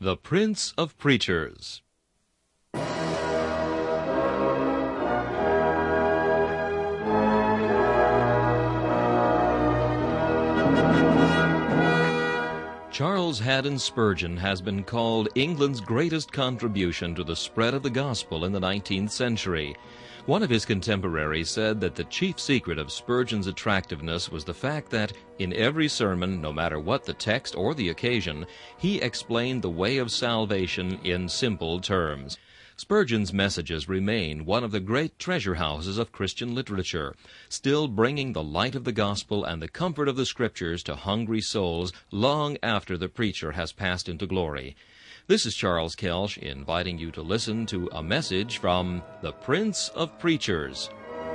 The Prince of Preachers. Charles Haddon Spurgeon has been called England's greatest contribution to the spread of the gospel in the 19th century. One of his contemporaries said that the chief secret of Spurgeon's attractiveness was the fact that, in every sermon, no matter what the text or the occasion, he explained the way of salvation in simple terms. Spurgeon's messages remain one of the great treasure houses of Christian literature, still bringing the light of the gospel and the comfort of the Scriptures to hungry souls long after the preacher has passed into glory. This is Charles Kelsch inviting you to listen to a message from the Prince of Preachers.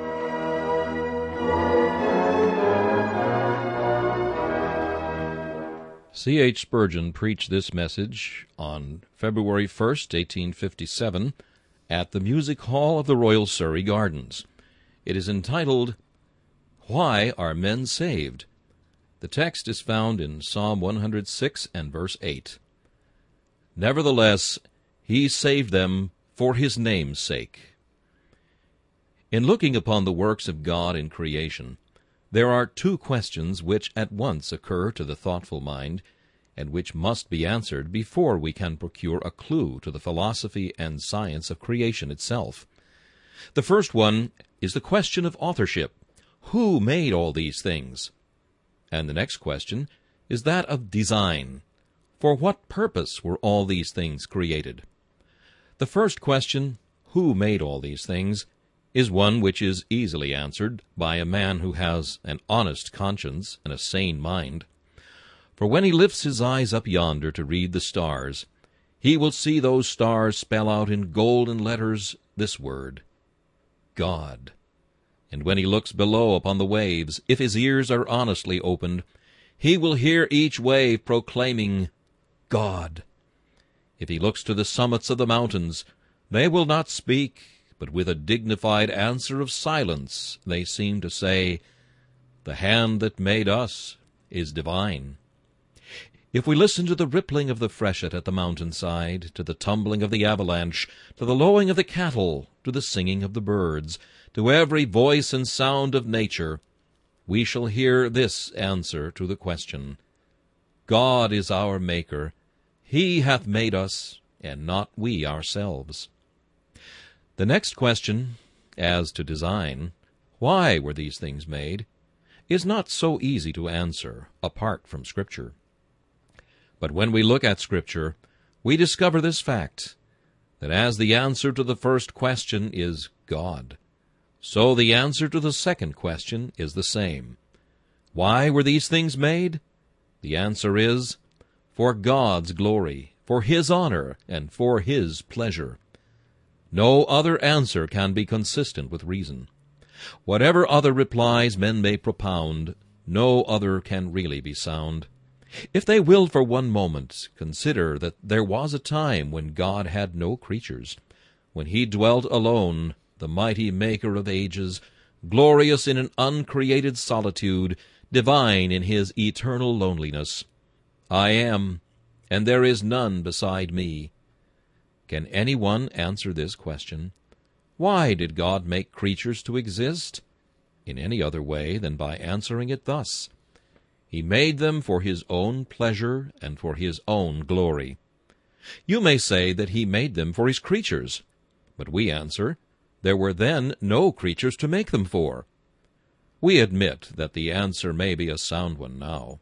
C.H. Spurgeon preached this message on February 1st, 1857, at the Music Hall of the Royal Surrey Gardens. It is entitled, Why Are Men Saved? The text is found in Psalm 106 and verse 8. Nevertheless, he saved them for his name's sake. In looking upon the works of God in creation, there are two questions which at once occur to the thoughtful mind, and which must be answered before we can procure a clue to the philosophy and science of creation itself. The first one is the question of authorship. Who made all these things? And the next question is that of design. For what purpose were all these things created? The first question, who made all these things, is one which is easily answered by a man who has an honest conscience and a sane mind. For when he lifts his eyes up yonder to read the stars, he will see those stars spell out in golden letters this word, God. And when he looks below upon the waves, if his ears are honestly opened, he will hear each wave proclaiming, God. If he looks to the summits of the mountains, they will not speak, but with a dignified answer of silence they seem to say, The hand that made us is divine. If we listen to the rippling of the freshet at the mountainside, to the tumbling of the avalanche, to the lowing of the cattle, to the singing of the birds, to every voice and sound of nature, we shall hear this answer to the question, God is our Maker. He hath made us, and not we ourselves. The next question, as to design, why were these things made, is not so easy to answer apart from Scripture. But when we look at Scripture, we discover this fact, that as the answer to the first question is God, so the answer to the second question is the same. Why were these things made? The answer is, for God's glory, for His honor, and for His pleasure. No other answer can be consistent with reason. Whatever other replies men may propound, no other can really be sound. If they will for one moment consider that there was a time when God had no creatures, when He dwelt alone, the mighty Maker of ages, glorious in an uncreated solitude, divine in His eternal loneliness. I am, and there is none beside me. Can anyone answer this question? Why did God make creatures to exist? In any other way than by answering it thus. He made them for His own pleasure and for His own glory. You may say that He made them for His creatures, but we answer, there were then no creatures to make them for. We admit that the answer may be a sound one now.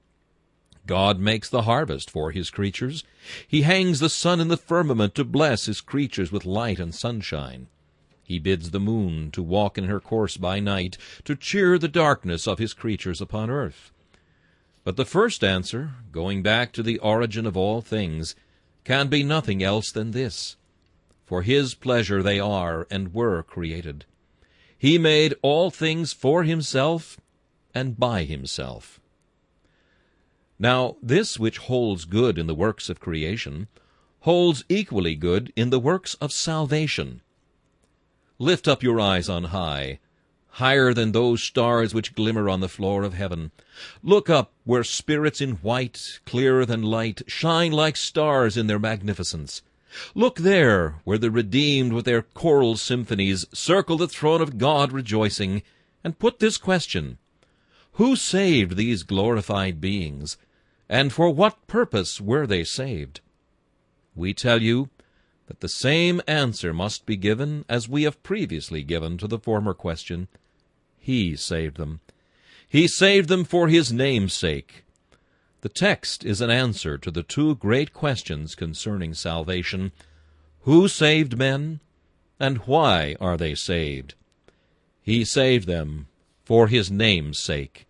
God makes the harvest for His creatures. He hangs the sun in the firmament to bless His creatures with light and sunshine. He bids the moon to walk in her course by night, to cheer the darkness of His creatures upon earth. But the first answer, going back to the origin of all things, can be nothing else than this. For His pleasure they are and were created. He made all things for Himself and by Himself. Now, this which holds good in the works of creation holds equally good in the works of salvation. Lift up your eyes on high. higher than those stars which glimmer on the floor of heaven. Look up where spirits in white, clearer than light, shine like stars in their magnificence. Look there, where the redeemed with their choral symphonies circle the throne of God rejoicing, and put this question: Who saved these glorified beings, and for what purpose were they saved? We tell you that the same answer must be given as we have previously given to the former question. He saved them. He saved them for his name's sake. The text is an answer to the two great questions concerning salvation: Who saved men, and why are they saved? He saved them for his name's sake.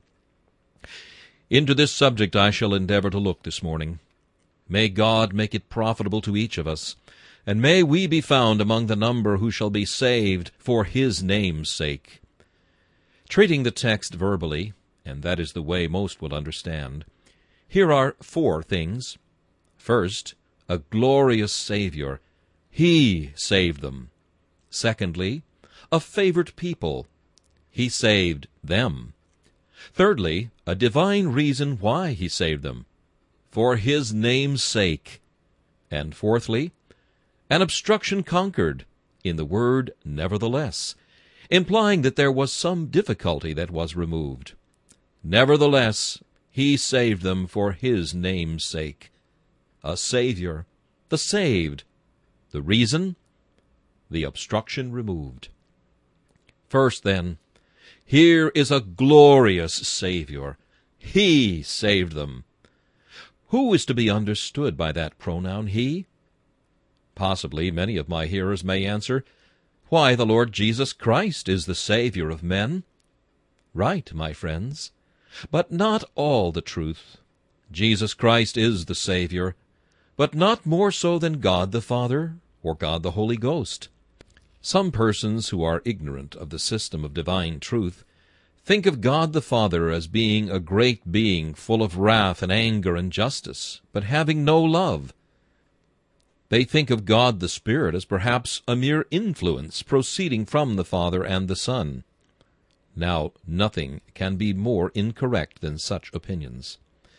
Into this subject I shall endeavor to look this morning. May God make it profitable to each of us, and may we be found among the number who shall be saved for his name's sake. Treating the text verbally, and that is the way most will understand, here are four things. First, a glorious Savior. He saved them. Secondly, a favored people. He saved them. Thirdly, a divine reason why he saved them: for his name's sake. And fourthly, an obstruction conquered, in the word nevertheless, implying that there was some difficulty that was removed. Nevertheless, he saved them for his name's sake. A Savior, the saved. The reason? The obstruction removed. First, then, here is a glorious Savior. He saved them. Who is to be understood by that pronoun, he? Possibly many of my hearers may answer, Why, the Lord Jesus Christ is the Savior of men. Right, my friends, but not all the truth. Jesus Christ is the Savior, but not more so than God the Father or God the Holy Ghost. Some persons who are ignorant of the system of divine truth think of God the Father as being a great being full of wrath and anger and justice, but having no love. They think of God the Spirit as perhaps a mere influence proceeding from the Father and the Son. Now, nothing can be more incorrect than such opinions.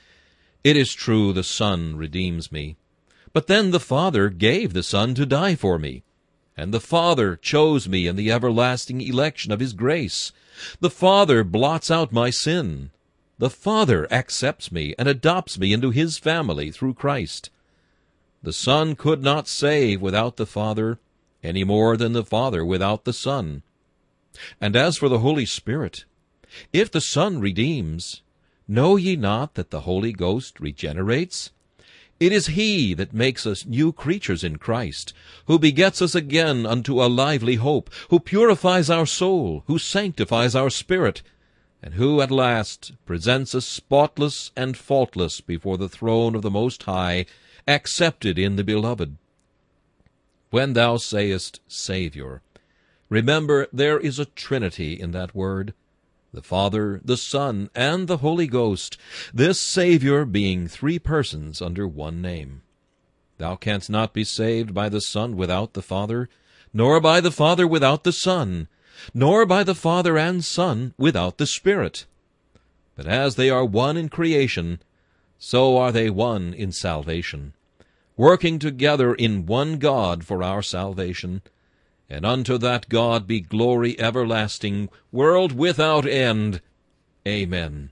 It is true the Son redeems me, but then the Father gave the Son to die for me, and the Father chose me in the everlasting election of his grace. The Father blots out my sin. The Father accepts me and adopts me into his family through Christ. The Son could not save without the Father, any more than the Father without the Son. And as for the Holy Spirit, if the Son redeems, know ye not that the Holy Ghost regenerates? It is he that makes us new creatures in Christ, who begets us again unto a lively hope, who purifies our soul, who sanctifies our spirit, and who at last presents us spotless and faultless before the throne of the Most High, accepted in the Beloved. When thou sayest, Savior, remember there is a Trinity in that word, the Father, the Son, and the Holy Ghost, this Savior being three persons under one name. Thou canst not be saved by the Son without the Father, nor by the Father without the Son, nor by the Father and Son without the Spirit. But as they are one in creation, so are they one in salvation, working together in one God for our salvation. And unto that God be glory everlasting, world without end. Amen.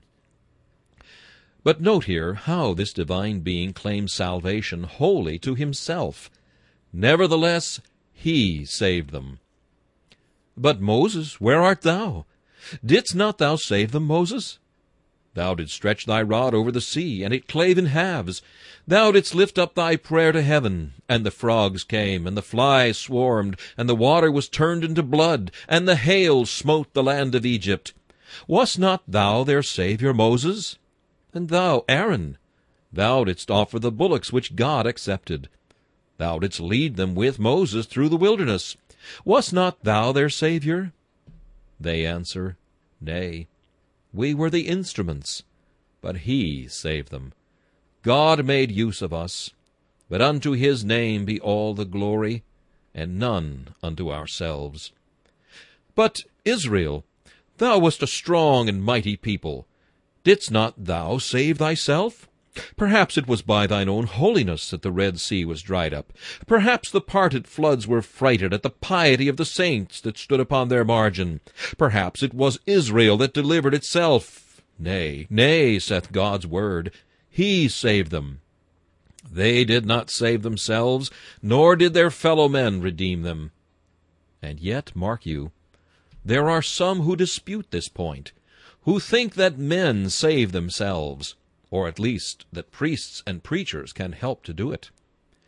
But note here how this divine being claims salvation wholly to himself. Nevertheless, he saved them. But Moses, where art thou? Didst not thou save them, Moses? Thou didst stretch thy rod over the sea, and it clave in halves. Thou didst lift up thy prayer to heaven, and the frogs came, and the flies swarmed, and the water was turned into blood, and the hail smote the land of Egypt. Wast not thou their Saviour, Moses? And thou, Aaron, thou didst offer the bullocks which God accepted. Thou didst lead them with Moses through the wilderness. Wast not thou their Saviour? They answer, Nay, we were the instruments, but he saved them. God made use of us, but unto his name be all the glory, and none unto ourselves. But Israel, Thou wast a strong and mighty people. Didst not thou save thyself? Perhaps it was by thine own holiness that the Red Sea was dried up. Perhaps the parted floods were frighted at the piety of the saints that stood upon their margin. Perhaps it was Israel that delivered itself. Nay, nay, saith God's word, He saved them. They did not save themselves, nor did their fellow men redeem them. And yet, mark you, there are some who dispute this point, who think that men save themselves, or at least that priests and preachers can help to do it.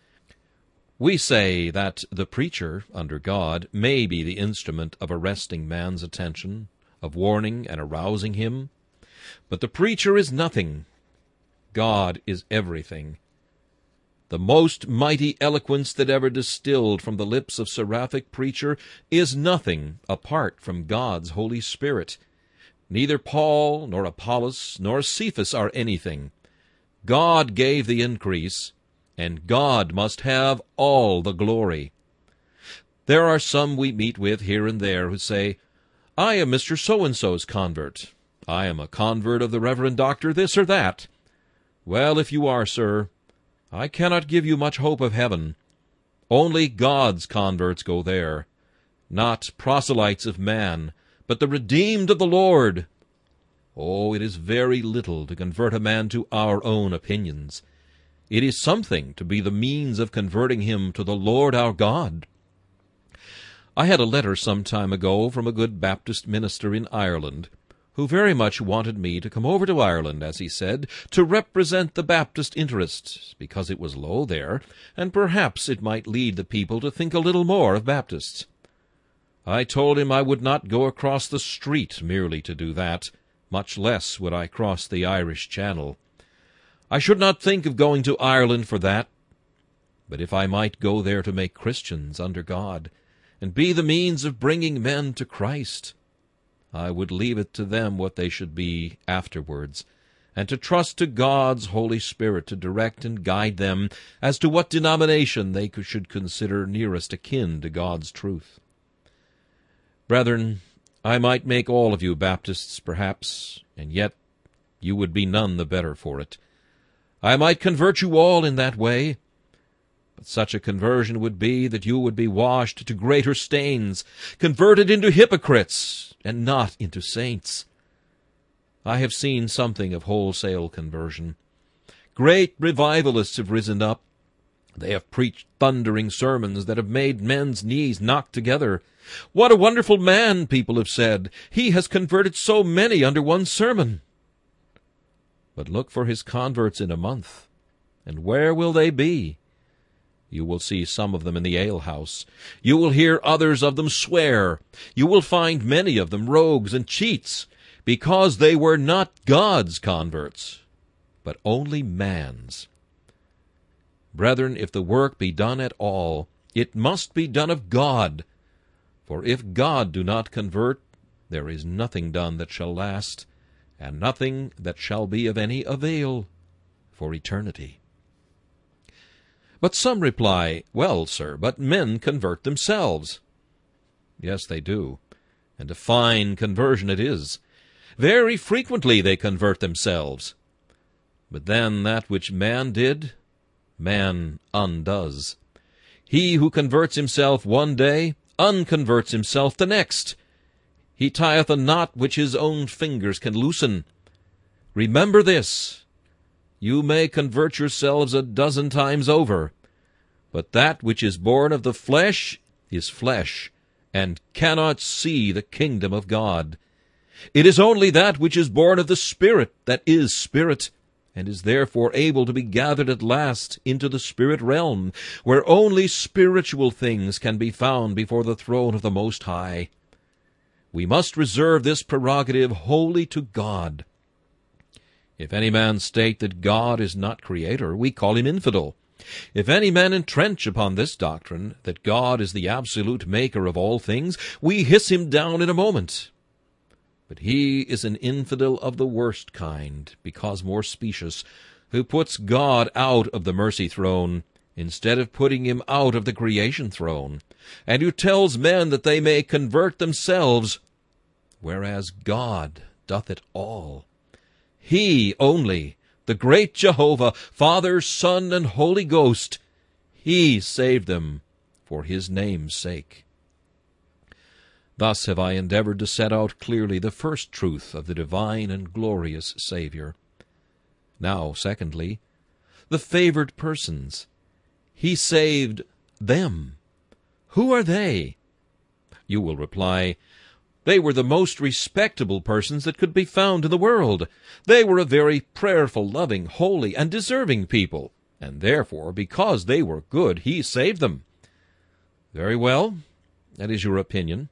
We say that the preacher, under God, may be the instrument of arresting man's attention, of warning and arousing him. But the preacher is nothing. God is everything. The most mighty eloquence that ever distilled from the lips of seraphic preacher is nothing apart from God's Holy Spirit. Neither Paul, nor Apollos, nor Cephas are anything. God gave the increase, and God must have all the glory. There are some we meet with here and there who say, I am Mr. So-and-so's convert. I am a convert of the Reverend Doctor this or that. Well, if you are, sir, I cannot give you much hope of heaven. Only God's converts go there, not proselytes of man, but the redeemed of the Lord. Oh, it is very little to convert a man to our own opinions. It is something to be the means of converting him to the Lord our God. I had a letter some time ago from a good Baptist minister in Ireland, who very much wanted me to come over to Ireland, as he said, to represent the Baptist interests, because it was low there, and perhaps it might lead the people to think a little more of Baptists. I told him I would not go across the street merely to do that, much less would I cross the Irish Channel. I should not think of going to Ireland for that. But if I might go there to make Christians under God, and be the means of bringing men to Christ, I would leave it to them what they should be afterwards, and to trust to God's Holy Spirit to direct and guide them as to what denomination they should consider nearest akin to God's truth. Brethren, I might make all of you Baptists, perhaps, and yet you would be none the better for it. I might convert you all in that way, but such a conversion would be that you would be washed to greater stains, converted into hypocrites, and not into saints. I have seen something of wholesale conversion. Great revivalists have risen up. They have preached thundering sermons that have made men's knees knock together. What a wonderful man, people have said. He has converted so many under one sermon. But look for his converts in a month, and where will they be? You will see some of them in the alehouse. You will hear others of them swear. You will find many of them rogues and cheats, because they were not God's converts, but only man's. Brethren, if the work be done at all, it must be done of God. For if God do not convert, there is nothing done that shall last, and nothing that shall be of any avail for eternity. But some reply, Well, sir, but men convert themselves. Yes, they do, and a fine conversion it is. Very frequently they convert themselves. But then that which man did, man undoes. He who converts himself one day, unconverts himself the next. He tieth a knot which his own fingers can loosen. Remember this, you may convert yourselves 12 times over, but that which is born of the flesh is flesh, and cannot see the kingdom of God. It is only that which is born of the Spirit that is spirit, and is therefore able to be gathered at last into the spirit realm, where only spiritual things can be found before the throne of the Most High. We must reserve this prerogative wholly to God. If any man state that God is not Creator, we call him infidel. If any man entrench upon this doctrine, that God is the absolute maker of all things, we hiss him down in a moment. But he is an infidel of the worst kind, because more specious, who puts God out of the mercy throne, instead of putting him out of the creation throne, and who tells men that they may convert themselves, whereas God doth it all. He only, the great Jehovah, Father, Son, and Holy Ghost, He saved them for His name's sake. Thus have I endeavored to set out clearly the first truth of the divine and glorious Savior. Now, secondly, the favored persons. He saved them. Who are they? You will reply, they were the most respectable persons that could be found in the world. They were a very prayerful, loving, holy, and deserving people, and therefore, because they were good, He saved them. Very well, that is your opinion.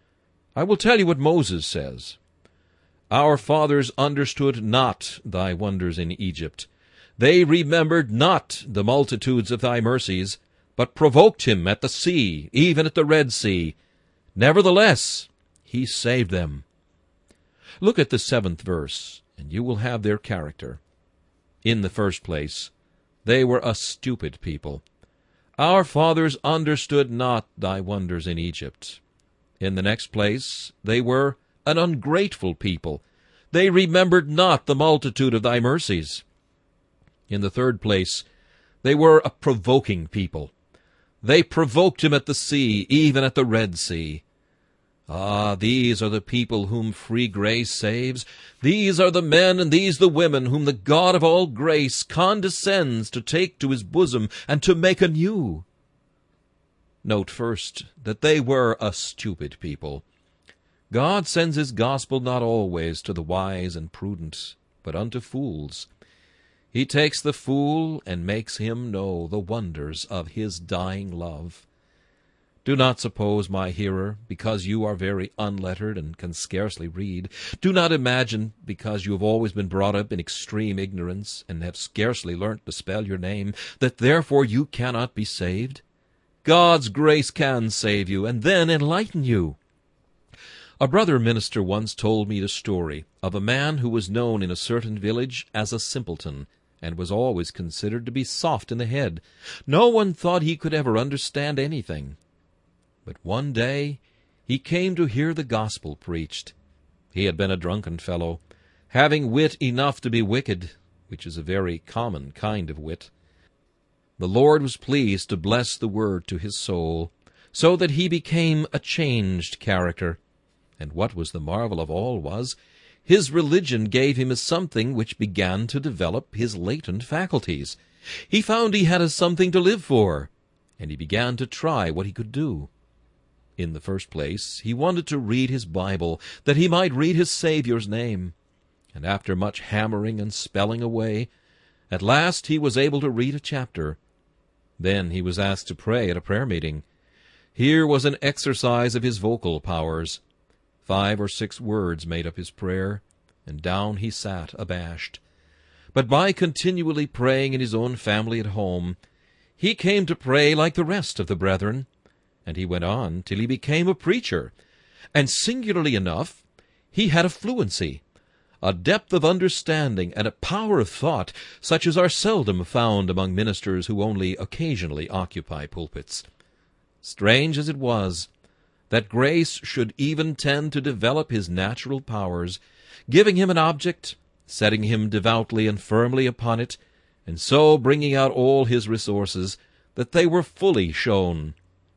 I will tell you what Moses says. Our fathers understood not thy wonders in Egypt. They remembered not the multitudes of thy mercies, but provoked him at the sea, even at the Red Sea. Nevertheless, He saved them. Look at the 7th verse, and you will have their character. In the first place, they were a stupid people. Our fathers understood not thy wonders in Egypt. In the next place, they were an ungrateful people. They remembered not the multitude of thy mercies. In the third place, they were a provoking people. They provoked him at the sea, even at the Red Sea. Ah, these are the people whom free grace saves. These are the men and these the women whom the God of all grace condescends to take to His bosom and to make anew. Note first that they were a stupid people. God sends His gospel not always to the wise and prudent, but unto fools. He takes the fool and makes him know the wonders of His dying love. Do not suppose, my hearer, because you are very unlettered and can scarcely read, do not imagine, because you have always been brought up in extreme ignorance and have scarcely learnt to spell your name, that therefore you cannot be saved. God's grace can save you, and then enlighten you. A brother minister once told me the story of a man who was known in a certain village as a simpleton, and was always considered to be soft in the head. No one thought he could ever understand anything. But one day he came to hear the gospel preached. He had been a drunken fellow, having wit enough to be wicked, which is a very common kind of wit. The Lord was pleased to bless the word to his soul, so that he became a changed character. And what was the marvel of all was, his religion gave him a something which began to develop his latent faculties. He found he had a something to live for, and he began to try what he could do. In the first place, he wanted to read his Bible, that he might read his Saviour's name. And after much hammering and spelling away, at last he was able to read a chapter. Then he was asked to pray at a prayer meeting. Here was an exercise of his vocal powers. 5 or 6 words made up his prayer, and down he sat abashed. But by continually praying in his own family at home, he came to pray like the rest of the brethren, and he went on till he became a preacher. And singularly enough, he had a fluency, a depth of understanding, and a power of thought, such as are seldom found among ministers who only occasionally occupy pulpits. Strange as it was, that grace should even tend to develop his natural powers, giving him an object, setting him devoutly and firmly upon it, and so bringing out all his resources, that they were fully shown.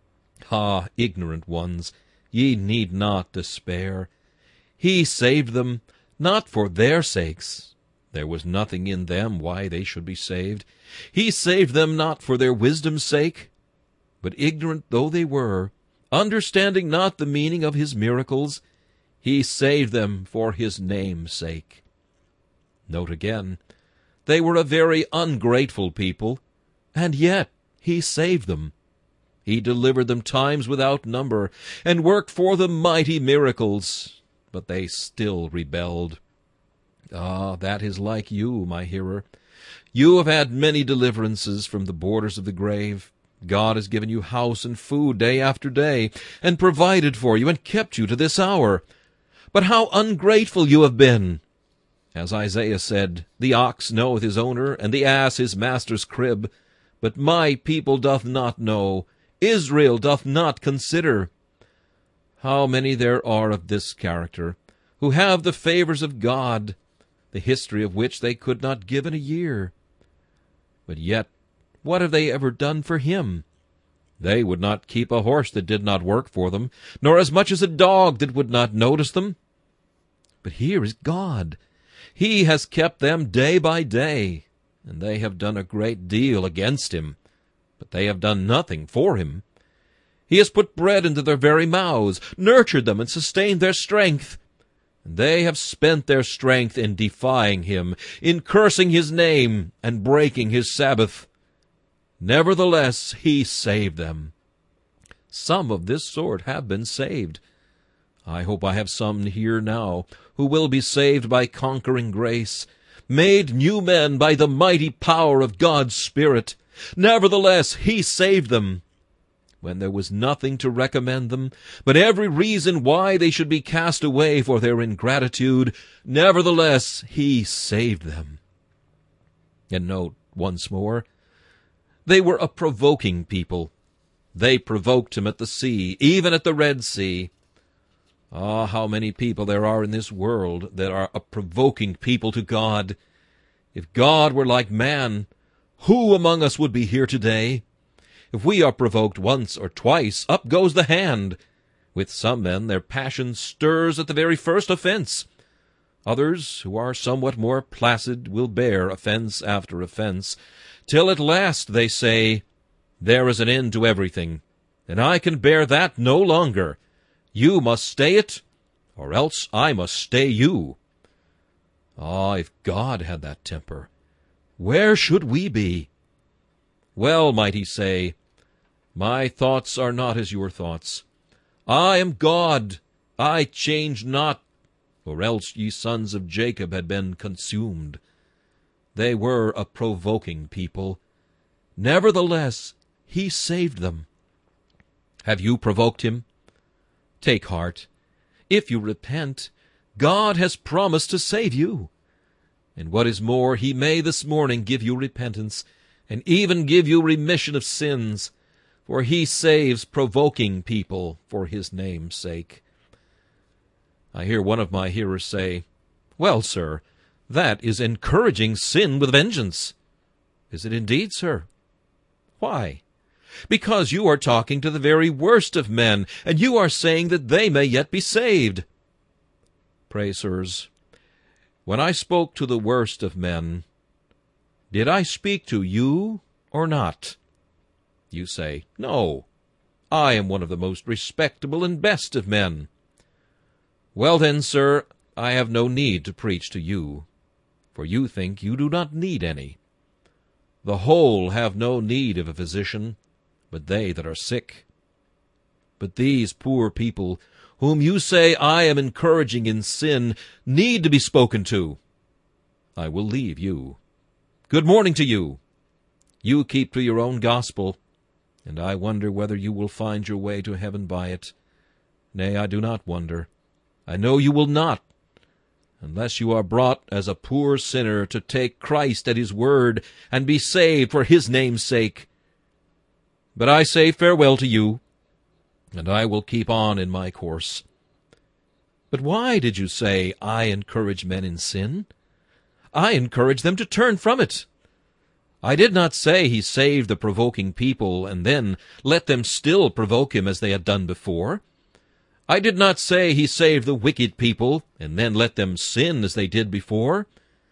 Ah, ignorant ones, ye need not despair. He saved them, not for their sakes. There was nothing in them why they should be saved. He saved them not for their wisdom's sake, but ignorant though they were, understanding not the meaning of his miracles, he saved them for his name's sake. Note again, they were a very ungrateful people, and yet he saved them. He delivered them times without number, and worked for them mighty miracles, but they still rebelled. Ah, that is like you, my hearer. You have had many deliverances from the borders of the grave. God has given you house and food day after day, and provided for you, and kept you to this hour. But how ungrateful you have been! As Isaiah said, the ox knoweth his owner, and the ass his master's crib. But my people doth not know, Israel doth not consider. How many there are of this character! who have the favors of God, the history of which they could not give in a year. But yet, what have they ever done for him? They would not keep a horse that did not work for them, nor as much as a dog that would not notice them. But here is God. He has kept them day by day, and they have done a great deal against him, but they have done nothing for him. He has put bread into their very mouths, nurtured them, and sustained their strength. And they have spent their strength in defying him, in cursing his name, and breaking his Sabbath. Nevertheless, he saved them. Some of this sort have been saved. I hope I have some here now who will be saved by conquering grace, made new men by the mighty power of God's Spirit. Nevertheless, he saved them, when there was nothing to recommend them, but every reason why they should be cast away for their ingratitude. Nevertheless, he saved them. And note once more, they were a provoking people. They provoked him at the sea, even at the Red Sea. Ah, how many people there are in this world that are a provoking people to God. If God were like man, who among us would be here today? If we are provoked once or twice, up goes the hand. With some men their passion stirs at the very first offense. Others, who are somewhat more placid, will bear offense after offense, till at last they say, "There is an end to everything, and I can bear that no longer. You must stay it, or else I must stay you." Ah, if God had that temper, where should we be? Well might he say, "My thoughts are not as your thoughts. I am God, I change not, or else ye sons of Jacob had been consumed." They were a provoking people. Nevertheless, he saved them. Have you provoked him? Take heart. If you repent, God has promised to save you. And what is more, he may this morning give you repentance, and even give you remission of sins, for he saves provoking people for his name's sake. I hear one of my hearers say, "Well, sir, that is encouraging sin with vengeance." Is it indeed, sir? Why? Because you are talking to the very worst of men, and you are saying that they may yet be saved. Pray, sirs, when I spoke to the worst of men, did I speak to you or not? You say, "No, I am one of the most respectable and best of men." Well then, sir, I have no need to preach to you, for you think you do not need any. The whole have no need of a physician, but they that are sick. But these poor people, whom you say I am encouraging in sin, need to be spoken to. I will leave you. Good morning to you. You keep to your own gospel, and I wonder whether you will find your way to heaven by it. Nay, I do not wonder. I know you will not, unless you are brought as a poor sinner to take Christ at his word and be saved for his name's sake. But I say farewell to you, and I will keep on in my course. But why did you say, I encourage men in sin? I encourage them to turn from it. I did not say he saved the provoking people and then let them still provoke him as they had done before. I did not say he saved the wicked people and then let them sin as they did before.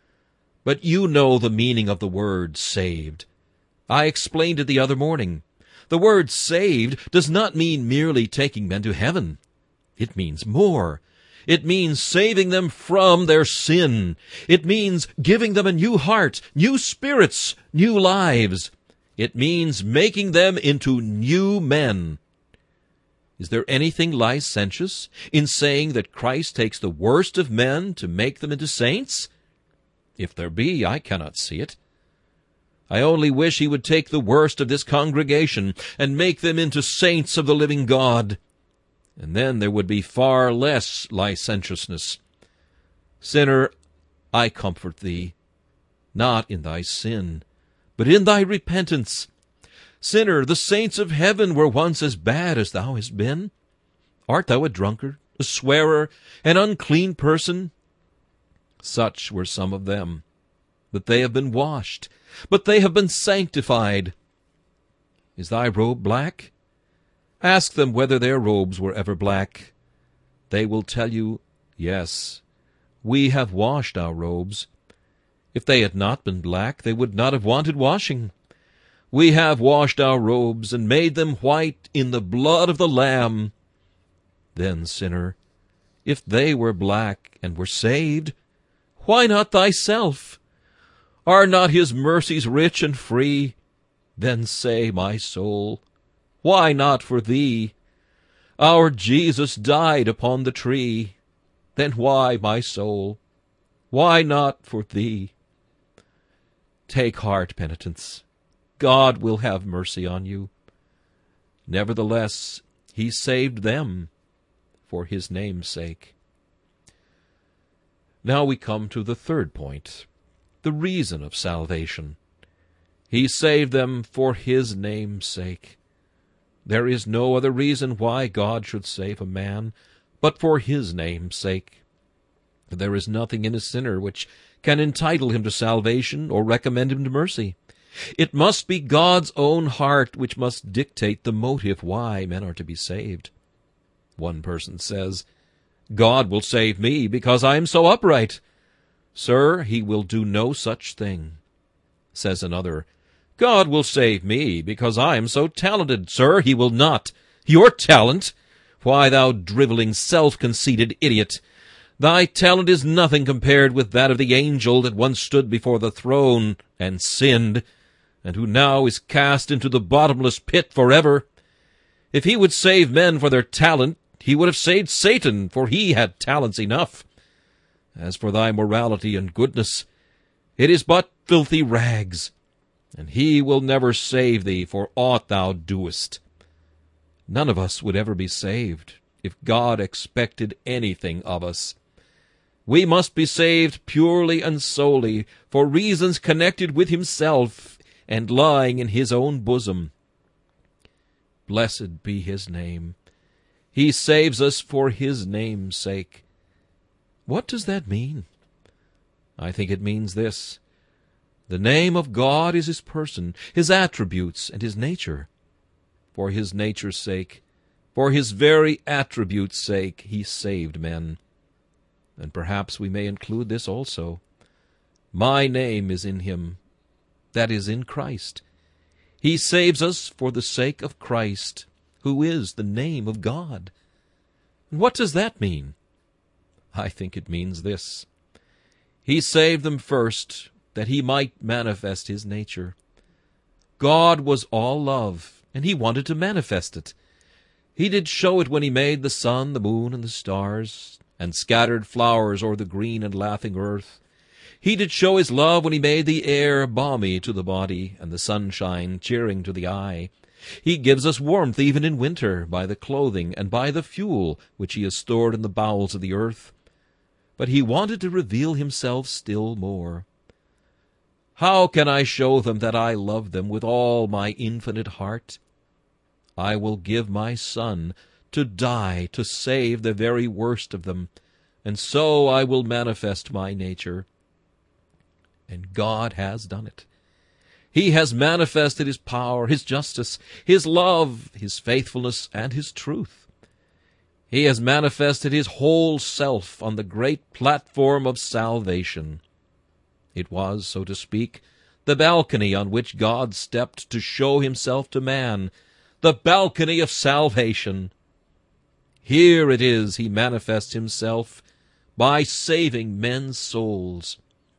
But you know the meaning of the word saved. I explained it the other morning. The word saved does not mean merely taking men to heaven. It means more. It means saving them from their sin. It means giving them a new heart, new spirits, new lives. It means making them into new men. Is there anything licentious in saying that Christ takes the worst of men to make them into saints? If there be, I cannot see it. I only wish he would take the worst of this congregation and make them into saints of the living God. And then there would be far less licentiousness. Sinner, I comfort thee, not in thy sin, but in thy repentance. Sinner, the saints of heaven were once as bad as thou hast been. Art thou a drunkard, a swearer, an unclean person? Such were some of them. But they have been washed, but they have been sanctified. Is thy robe black? Ask them whether their robes were ever black. They will tell you, Yes, we have washed our robes. If they had not been black, they would not have wanted washing. We have washed our robes and made them white in the blood of the Lamb. Then, sinner, if they were black and were saved, why not thyself? Are not his mercies rich and free? Then say, my soul, why not for thee? Our Jesus died upon the tree. Then why, my soul, why not for thee? Take heart, penitents. God will have mercy on you. Nevertheless, he saved them for his name's sake. Now we come to the third point, the reason of salvation. He saved them for his name's sake. There is no other reason why God should save a man but for his name's sake. There is nothing in a sinner which can entitle him to salvation or recommend him to mercy. It must be God's own heart which must dictate the motive why men are to be saved. One person says, God will save me because I am so upright. Sir, he will do no such thing. Says another, God will save me because I am so talented. Sir, he will not. Your talent? Why, thou driveling, self-conceited idiot, thy talent is nothing compared with that of the angel that once stood before the throne and sinned, and who now is cast into the bottomless pit forever. If he would save men for their talent, he would have saved Satan, for he had talents enough. As for thy morality and goodness, it is but filthy rags, and he will never save thee for aught thou doest. None of us would ever be saved if God expected anything of us. We must be saved purely and solely for reasons connected with himself and lying in his own bosom. Blessed be his name. He saves us for his name's sake. What does that mean? I think it means this. The name of God is his person, his attributes, and his nature. For his nature's sake, for his very attributes' sake, he saved men. And perhaps we may include this also. My name is in him, that is, in Christ. He saves us for the sake of Christ, who is the name of God. And what does that mean? I think it means this. He saved them first, that he might manifest his nature. God was all love, and he wanted to manifest it. He did show it when he made the sun, the moon, and the stars, and scattered flowers o'er the green and laughing earth. He did show his love when he made the air balmy to the body, and the sunshine cheering to the eye. He gives us warmth even in winter, by the clothing and by the fuel which he has stored in the bowels of the earth. But he wanted to reveal himself still more. How can I show them that I love them with all my infinite heart? I will give my Son to die to save the very worst of them, and so I will manifest my nature. And God has done it. He has manifested his power, his justice, his love, his faithfulness, and his truth. He has manifested his whole self on the great platform of salvation. It was, so to speak, the balcony on which God stepped to show himself to man, the balcony of salvation. Here it is he manifests himself by saving men's souls.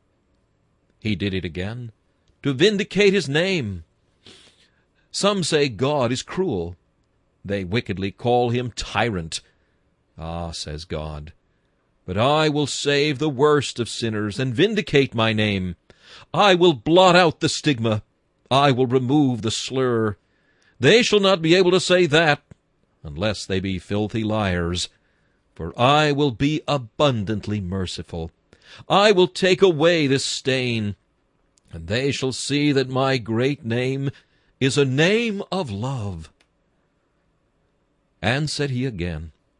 He did it again, to vindicate his name. Some say God is cruel. They wickedly call him tyrant. Ah, says God, but I will save the worst of sinners and vindicate my name. I will blot out the stigma. I will remove the slur. They shall not be able to say that, unless they be filthy liars. For I will be abundantly merciful. I will take away this stain, and they shall see that my great name is a name of love. And said he again,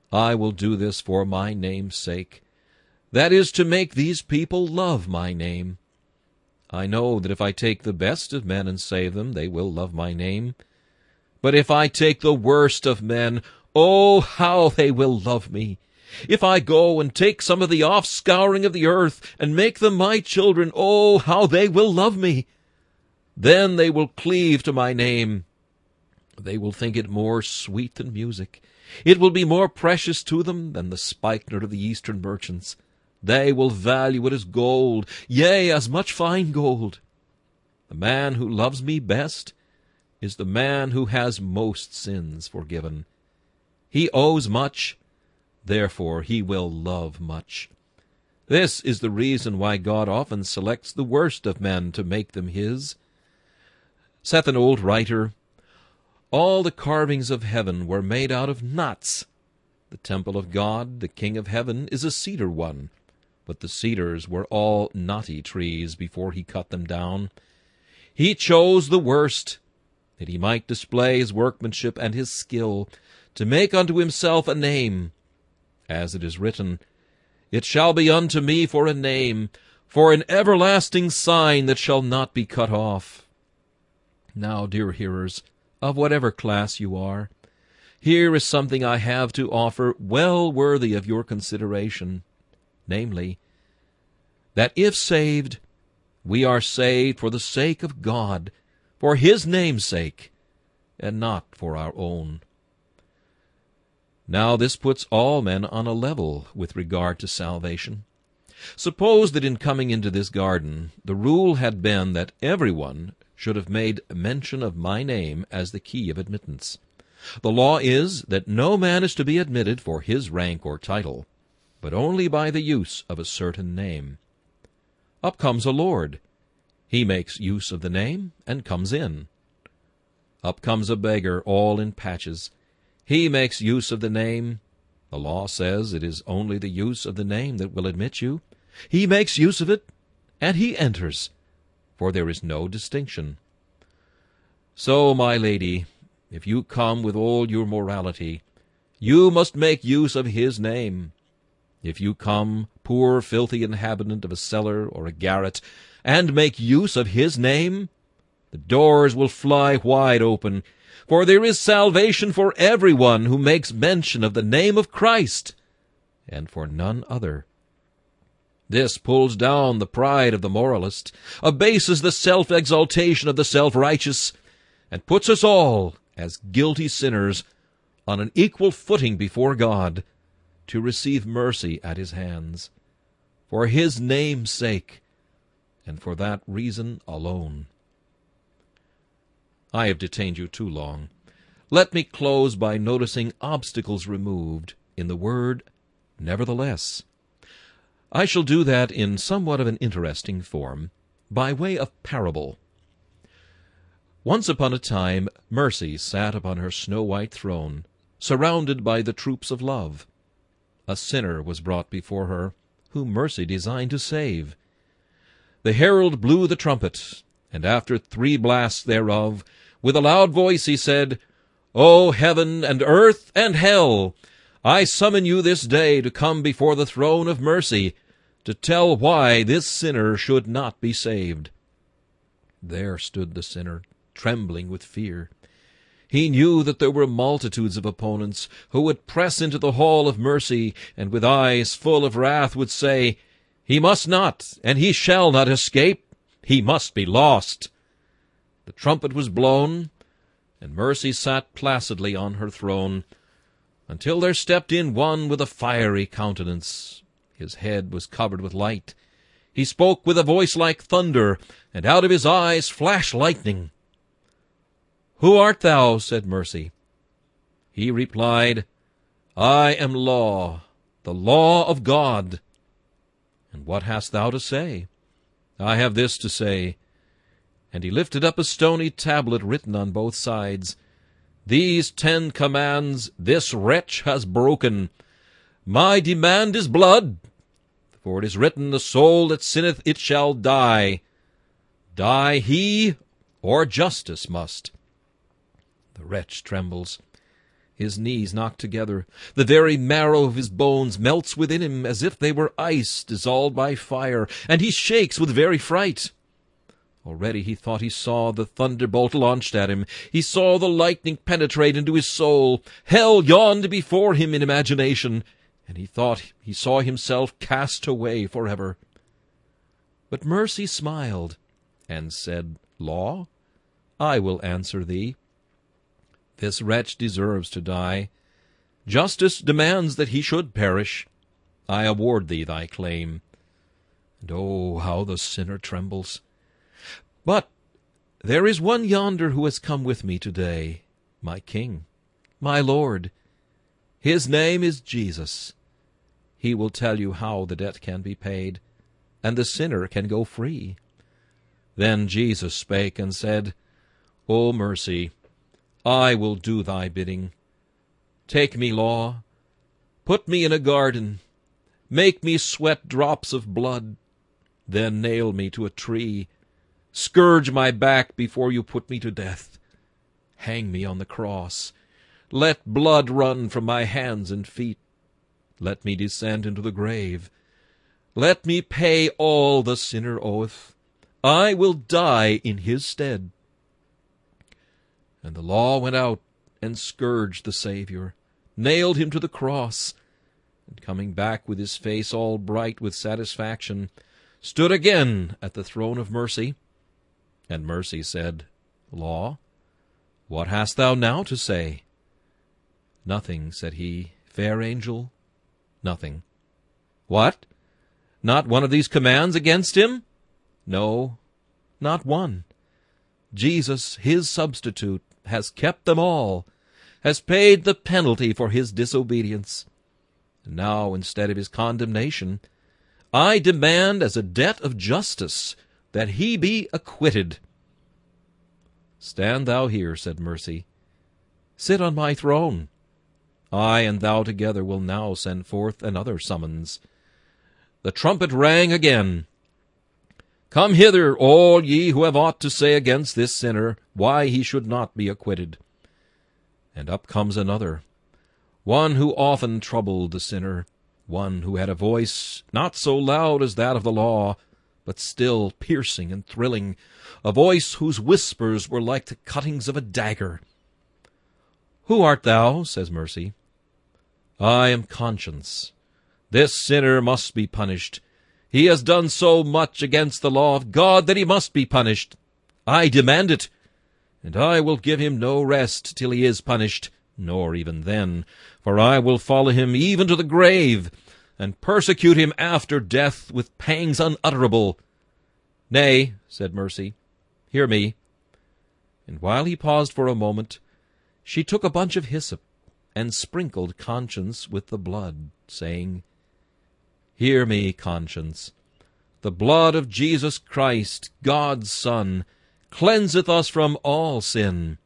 I will do this for my name's sake. That is, to make these people love my name. I know that if I take the best of men and save them, they will love my name. But if I take the worst of men, oh, how they will love me! If I go and take some of the offscouring of the earth and make them my children, oh, how they will love me! Then they will cleave to my name. They will think it more sweet than music. It will be more precious to them than the spikenard of the eastern merchants. They will value it as gold, yea, as much fine gold. The man who loves me best is the man who has most sins forgiven. He owes much, therefore he will love much. This is the reason why God often selects the worst of men to make them his. Saith an old writer, all the carvings of heaven were made out of knots. The temple of God, the King of heaven, is a cedar one, but the cedars were all knotty trees before he cut them down. He chose the worst, that he might display his workmanship and his skill, to make unto himself a name. As it is written, It shall be unto me for a name, for an everlasting sign that shall not be cut off. Now, dear hearers, of whatever class you are, here is something I have to offer well worthy of your consideration, namely, that if saved, we are saved for the sake of God, for his name's sake, and not for our own. Now this puts all men on a level with regard to salvation. Suppose that in coming into this garden, the rule had been that everyone should have made mention of my name as the key of admittance. The law is that no man is to be admitted for his rank or title, but only by the use of a certain name. Up comes a lord. He makes use of the name and comes in. Up comes a beggar, all in patches. He makes use of the name. The law says it is only the use of the name that will admit you. He makes use of it, and he enters, for there is no distinction. So, my lady, if you come with all your morality, you must make use of his name. If you come, poor filthy inhabitant of a cellar or a garret, and make use of his name, the doors will fly wide open, for there is salvation for everyone who makes mention of the name of Christ, and for none other. This pulls down the pride of the moralist, abases the self-exaltation of the self-righteous, and puts us all, as guilty sinners, on an equal footing before God, to receive mercy at his hands, for his name's sake, and for that reason alone. I have detained you too long. Let me close by noticing obstacles removed in the word nevertheless. I shall do that in somewhat of an interesting form, by way of parable. Once upon a time, Mercy sat upon her snow-white throne, surrounded by the troops of love. A sinner was brought before her, whom Mercy designed to save. The herald blew the trumpet, and after 3 blasts thereof, with a loud voice he said, O heaven and earth and hell, I summon you this day to come before the throne of mercy, to tell why this sinner should not be saved. There stood the sinner, trembling with fear. He knew that there were multitudes of opponents who would press into the hall of mercy, and with eyes full of wrath would say, He must not, and he shall not escape. He must be lost. The trumpet was blown, and Mercy sat placidly on her throne, until there stepped in one with a fiery countenance. His head was covered with light. He spoke with a voice like thunder, and out of his eyes flashed lightning. Who art thou? Said Mercy. He replied, I am law, the law of God. And what hast thou to say? I have this to say. And he lifted up a stony tablet written on both sides. These 10 commands this wretch has broken. My demand is blood, for it is written, The soul that sinneth, it shall die. Die he, or justice must. The wretch trembles. His knees knock together. The very marrow of his bones melts within him as if they were ice dissolved by fire, and he shakes with very fright. Already he thought he saw the thunderbolt launched at him. He saw the lightning penetrate into his soul. Hell yawned before him in imagination, and he thought he saw himself cast away forever. But Mercy smiled and said, Law, I will answer thee. This wretch deserves to die. Justice demands that he should perish. I award thee thy claim. And oh, how the sinner trembles! But there is one yonder who has come with me today, my King, my Lord. His name is Jesus. He will tell you how the debt can be paid, and the sinner can go free. Then Jesus spake and said, O Mercy, I will do thy bidding. Take me, Law, put me in a garden, make me sweat drops of blood, then nail me to a tree, scourge my back before you put me to death, hang me on the cross, let blood run from my hands and feet, let me descend into the grave, let me pay all the sinner oweth, I will die in his stead. And the Law went out and scourged the Savior, nailed him to the cross, and coming back with his face all bright with satisfaction, stood again at the throne of mercy. And Mercy said, Law, what hast thou now to say? Nothing, said he, fair angel, nothing. What? Not one of these commands against him? No, not one. Jesus, his substitute, has kept them all, has paid the penalty for his disobedience. And now, instead of his condemnation, I demand as a debt of justice that he be acquitted. Stand thou here, said Mercy. Sit on my throne. I and thou together will now send forth another summons. The trumpet rang again. Come hither, all ye who have aught to say against this sinner, why he should not be acquitted. And up comes another, one who often troubled the sinner, one who had a voice not so loud as that of the Law, but still piercing and thrilling, a voice whose whispers were like the cuttings of a dagger. Who art thou? Says Mercy. I am Conscience. This sinner must be punished. He has done so much against the law of God that he must be punished. I demand it, and I will give him no rest till he is punished, nor even then, for I will follow him even to the grave, and persecute him after death with pangs unutterable. Nay, said Mercy, hear me. And while he paused for a moment, she took a bunch of hyssop and sprinkled Conscience with the blood, saying, Hear me, Conscience. The blood of Jesus Christ, God's Son, cleanseth us from all sin.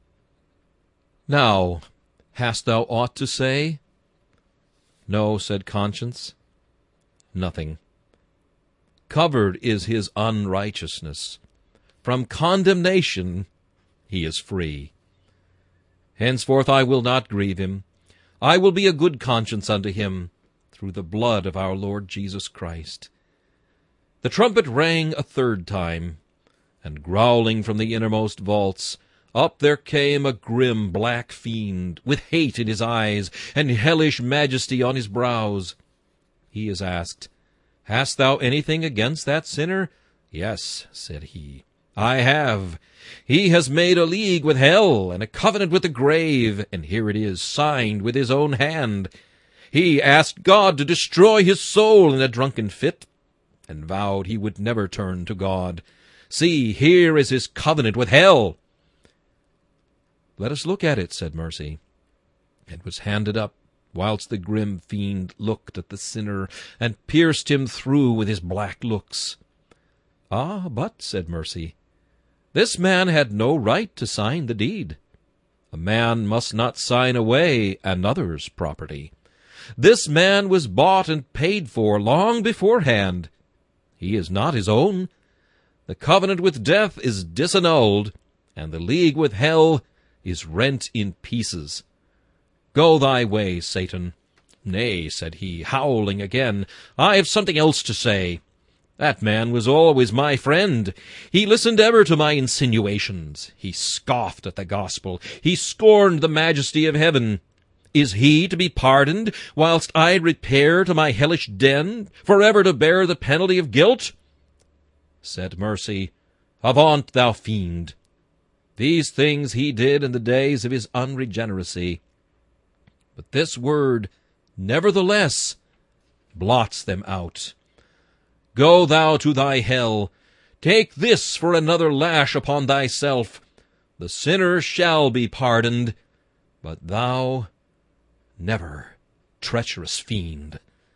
Now, hast thou aught to say? No, said Conscience. Nothing. Covered is his unrighteousness. From condemnation he is free. Henceforth I will not grieve him. I will be a good conscience unto him, through the blood of our Lord Jesus Christ. The trumpet rang a third time, and growling from the innermost vaults, up there came a grim black fiend, with hate in his eyes, and hellish majesty on his brows. He is asked, Hast thou anything against that sinner? Yes, said he, I have. He has made a league with hell, and a covenant with the grave, and here it is, signed with his own hand. He asked God to destroy his soul in a drunken fit, and vowed he would never turn to God. See, here is his covenant with hell. Let us look at it, said Mercy. It was handed up, whilst the grim fiend looked at the sinner, and pierced him through with his black looks. Ah, but, said Mercy, this man had no right to sign the deed. A man must not sign away another's property. This man was bought and paid for long beforehand. He is not his own. The covenant with death is disannulled, and the league with hell is rent in pieces. Go thy way, Satan. Nay, said he, howling again, I have something else to say. That man was always my friend. He listened ever to my insinuations. He scoffed at the gospel. He scorned the majesty of heaven. Is he to be pardoned, whilst I repair to my hellish den, forever to bear the penalty of guilt? Said Mercy, Avaunt, thou fiend! These things he did in the days of his unregeneracy. But this word, nevertheless, blots them out. Go thou to thy hell. Take this for another lash upon thyself. The sinner shall be pardoned, but thou never, treacherous fiend.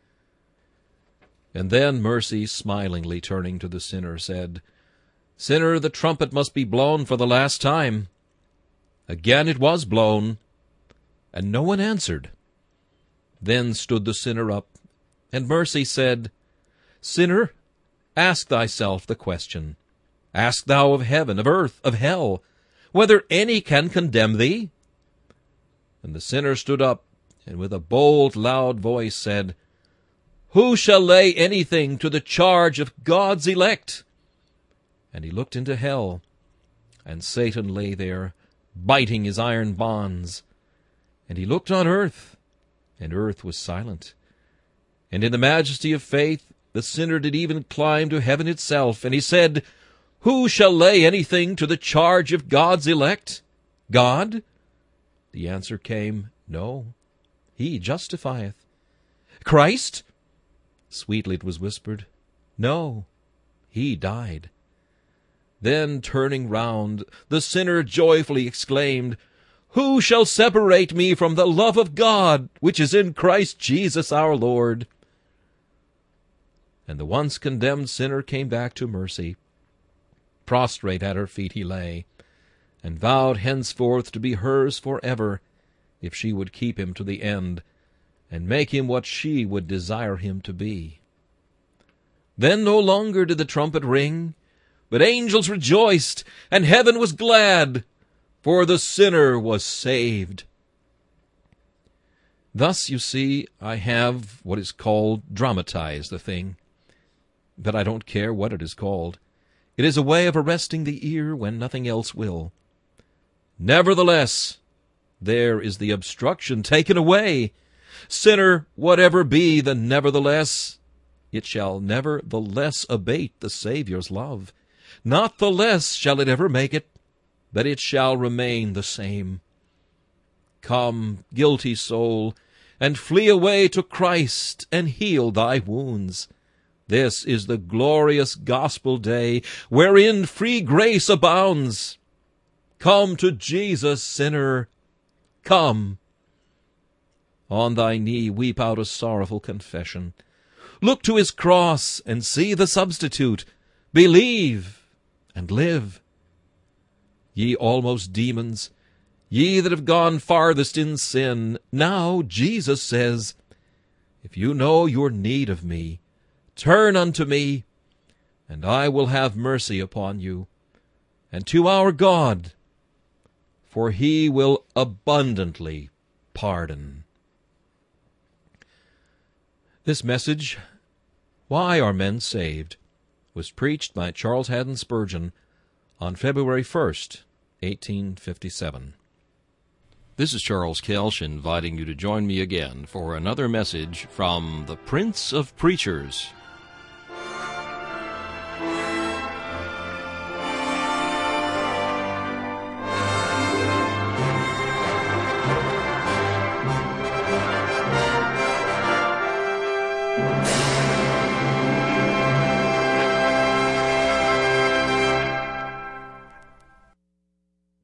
And then Mercy, smilingly turning to the sinner, said, Sinner, the trumpet must be blown for the last time. Again it was blown, and no one answered. Then stood the sinner up, and Mercy said, Sinner, ask thyself the question. Ask thou of heaven, of earth, of hell, whether any can condemn thee? And the sinner stood up, and with a bold, loud voice said, Who shall lay anything to the charge of God's elect? And he looked into hell, and Satan lay there, biting his iron bonds. And he looked on earth, and earth was silent. And in the majesty of faith, the sinner did even climb to heaven itself, and he said, Who shall lay anything to the charge of God's elect? God? The answer came, No, he justifieth. Christ? Sweetly it was whispered, No, he died. Then, turning round, the sinner joyfully exclaimed, Who shall separate me from the love of God, which is in Christ Jesus our Lord? And the once condemned sinner came back to Mercy. Prostrate at her feet he lay, and vowed henceforth to be hers forever, if she would keep him to the end, and make him what she would desire him to be. Then no longer did the trumpet ring, but angels rejoiced, and heaven was glad, for the sinner was saved. Thus, you see, I have what is called dramatized the thing. But I don't care what it is called. It is a way of arresting the ear when nothing else will. Nevertheless, there is the obstruction taken away. Sinner, whatever be the nevertheless, it shall never the less abate the Saviour's love. Not the less shall it ever make it, but it shall remain the same. Come, guilty soul, and flee away to Christ, and heal thy wounds. This is the glorious gospel day, wherein free grace abounds. Come to Jesus, sinner, come. On thy knee weep out a sorrowful confession. Look to his cross, and see the substitute. Believe, and live. Ye almost demons, ye that have gone farthest in sin, now Jesus says, If you know your need of me, turn unto me, and I will have mercy upon you, and to our God, for he will abundantly pardon. This message, Why Are Men Saved?, was preached by Charles Haddon Spurgeon on February 1st, 1857. This is Charles Kelsch inviting you to join me again for another message from the Prince of Preachers,